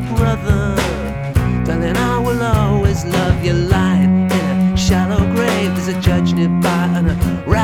brother. Darling, I will always love you. Lying in a shallow grave, there's a judge nearby and a